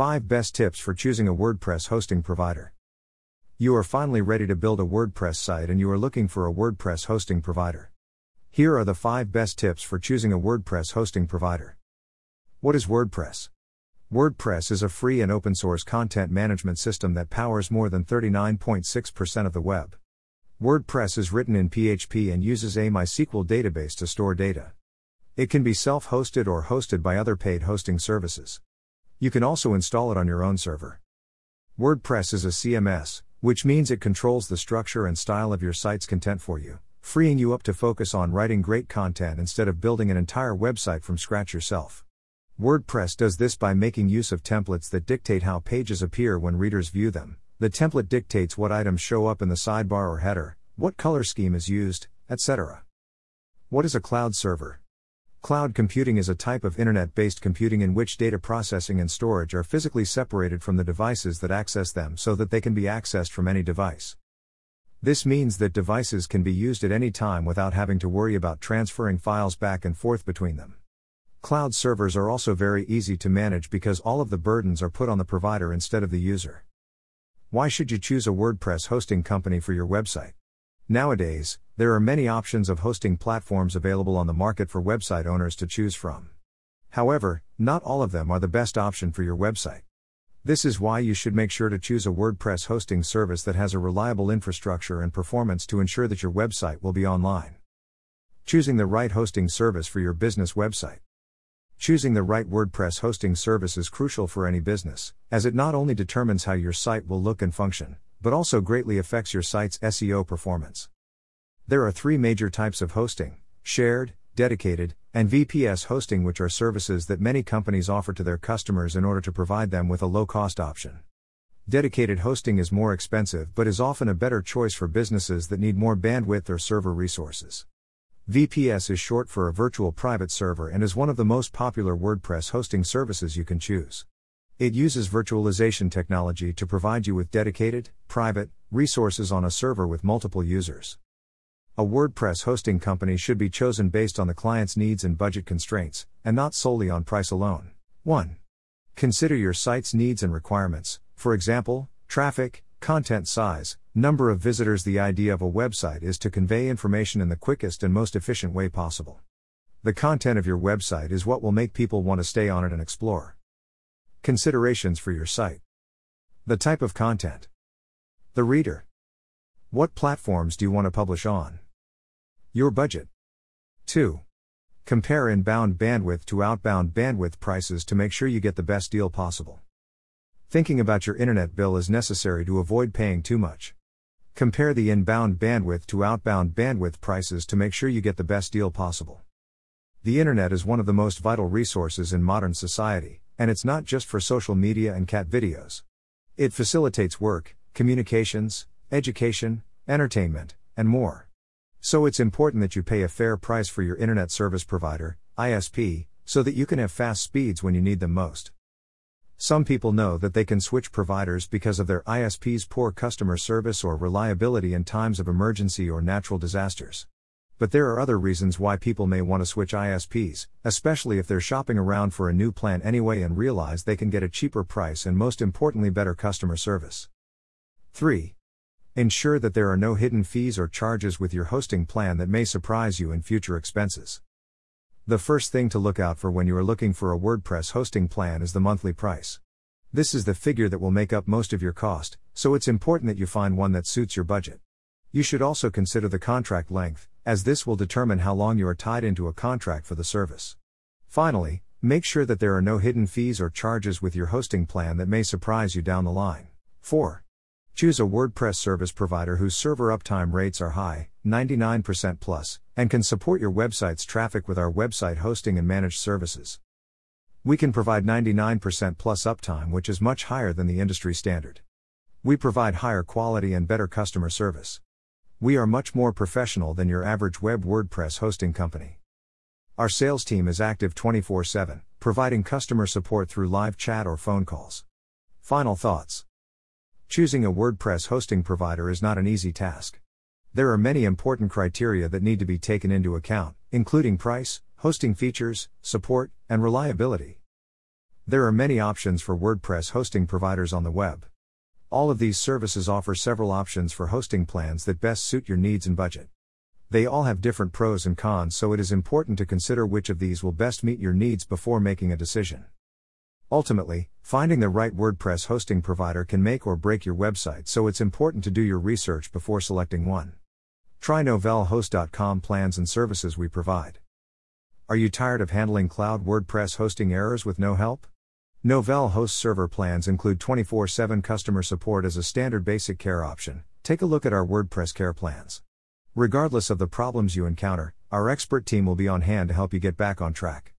5 Best Tips for Choosing a WordPress Hosting Provider. You are finally ready to build a WordPress site and you are looking for a WordPress hosting provider. Here are the 5 best tips for choosing a WordPress hosting provider. What is WordPress? WordPress is a free and open source content management system that powers more than 39.6% of the web. WordPress is written in PHP and uses a MySQL database to store data. It can be self-hosted or hosted by other paid hosting services. You can also install it on your own server. WordPress is a CMS, which means it controls the structure and style of your site's content for you, freeing you up to focus on writing great content instead of building an entire website from scratch yourself. WordPress does this by making use of templates that dictate how pages appear when readers view them. The template dictates what items show up in the sidebar or header, what color scheme is used, etc. What is a cloud server? Cloud computing is a type of internet-based computing in which data processing and storage are physically separated from the devices that access them so that they can be accessed from any device. This means that devices can be used at any time without having to worry about transferring files back and forth between them. Cloud servers are also very easy to manage because all of the burdens are put on the provider instead of the user. Why should you choose a WordPress hosting company for your website? Nowadays, there are many options of hosting platforms available on the market for website owners to choose from. However, not all of them are the best option for your website. This is why you should make sure to choose a WordPress hosting service that has a reliable infrastructure and performance to ensure that your website will be online. Choosing the right hosting service for your business website. Choosing the right WordPress hosting service is crucial for any business, as it not only determines how your site will look and function, but also greatly affects your site's SEO performance. There are 3 major types of hosting: shared, dedicated, and VPS hosting, which are services that many companies offer to their customers in order to provide them with a low-cost option. Dedicated hosting is more expensive but is often a better choice for businesses that need more bandwidth or server resources. VPS is short for a virtual private server and is one of the most popular WordPress hosting services you can choose. It uses virtualization technology to provide you with dedicated, private, resources on a server with multiple users. A WordPress hosting company should be chosen based on the client's needs and budget constraints, and not solely on price alone. 1. Consider your site's needs and requirements, for example, traffic, content size, number of visitors. The idea of a website is to convey information in the quickest and most efficient way possible. The content of your website is what will make people want to stay on it and explore. Considerations for your site. The type of content. The reader. What platforms do you want to publish on? Your budget. 2. Compare inbound bandwidth to outbound bandwidth prices to make sure you get the best deal possible. Thinking about your internet bill is necessary to avoid paying too much. Compare the inbound bandwidth to outbound bandwidth prices to make sure you get the best deal possible. The internet is one of the most vital resources in modern society, and it's not just for social media and cat videos. It facilitates work, communications, education, entertainment, and more. So it's important that you pay a fair price for your internet service provider, ISP, so that you can have fast speeds when you need them most. Some people know that they can switch providers because of their ISP's poor customer service or reliability in times of emergency or natural disasters. But there are other reasons why people may want to switch ISPs, especially if they're shopping around for a new plan anyway and realize they can get a cheaper price and most importantly better customer service. 3. Ensure that there are no hidden fees or charges with your hosting plan that may surprise you in future expenses. The first thing to look out for when you are looking for a WordPress hosting plan is the monthly price. This is the figure that will make up most of your cost, so it's important that you find one that suits your budget. You should also consider the contract length, as this will determine how long you are tied into a contract for the service. Finally, make sure that there are no hidden fees or charges with your hosting plan that may surprise you down the line. 4. Choose a WordPress service provider whose server uptime rates are high, 99% plus, and can support your website's traffic with our website hosting and managed services. We can provide 99% plus uptime, which is much higher than the industry standard. We provide higher quality and better customer service. We are much more professional than your average web WordPress hosting company. Our sales team is active 24/7, providing customer support through live chat or phone calls. Final thoughts. Choosing a WordPress hosting provider is not an easy task. There are many important criteria that need to be taken into account, including price, hosting features, support, and reliability. There are many options for WordPress hosting providers on the web. All of these services offer several options for hosting plans that best suit your needs and budget. They all have different pros and cons, so it is important to consider which of these will best meet your needs before making a decision. Ultimately, finding the right WordPress hosting provider can make or break your website, so it's important to do your research before selecting one. Try novelhost.com plans and services we provide. Are you tired of handling cloud WordPress hosting errors with no help? Novell Host server plans include 24/7 customer support as a standard basic care option. Take a look at our WordPress care plans. Regardless of the problems you encounter, our expert team will be on hand to help you get back on track.